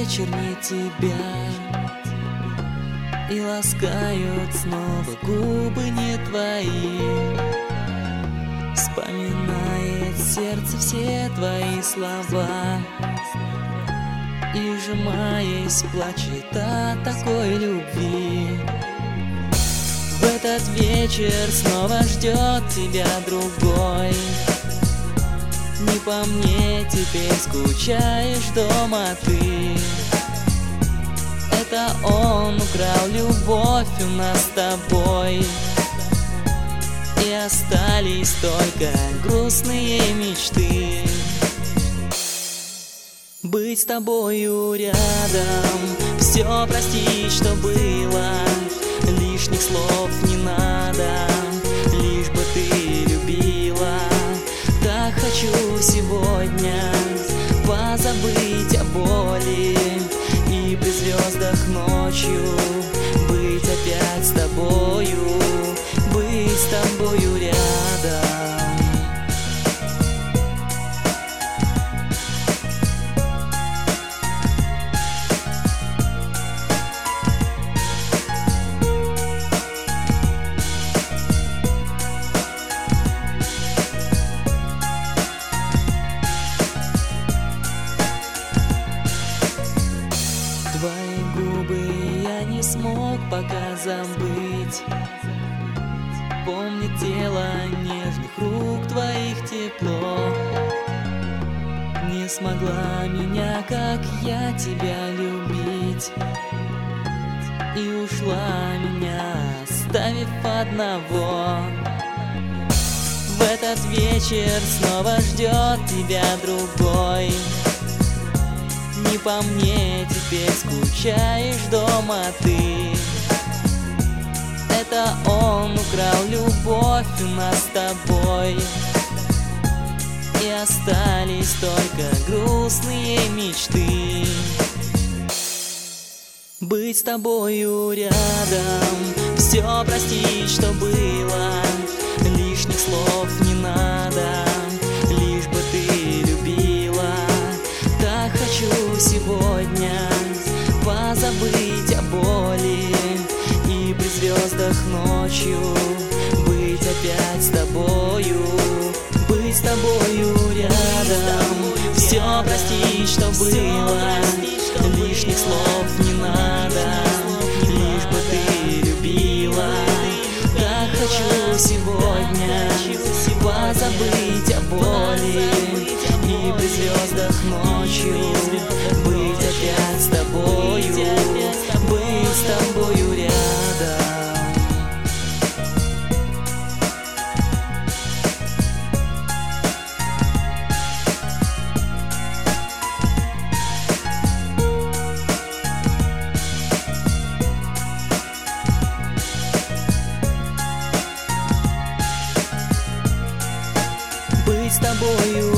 вечер не тебя, и ласкают снова губы не твои. Вспоминает сердце все твои слова, и, сжимаясь, плачет от такой любви. В этот вечер снова ждет тебя другой. Не по мне теперь скучаешь дома ты. Это он украл любовь у нас с тобой, и остались только грустные мечты. Быть с тобою рядом, все простить, что было. Лишних слов не надо, лишь бы ты любила. Так хочу сегодня позабыть о боли, и при звездах ночью быть опять с тобою, быть с тобою рядом. Твои губы я не смог пока забыть. Помнит тело нежных рук твоих тепло. Не смогла меня, как я тебя, любить, и ушла меня, оставив одного. В этот вечер снова ждет тебя другой. Не по мне теперь скучаешь дома ты. Это он украл любовь у нас с тобой, и остались только грустные мечты. Быть с тобою рядом, все простить, что было. Лишних слов не надо, лишь бы ты любила. Так хочу сегодня позабыть о боли, и при звездах ночью быть опять с тобою, быть с тобою рядом. Все простить, что было. Лишних слов не надо, лишь бы ты любила. Так хочу сегодня позабыть о боли, и при звездах ночью быть опять с тобою, быть с тобою рядом. Быть с тобою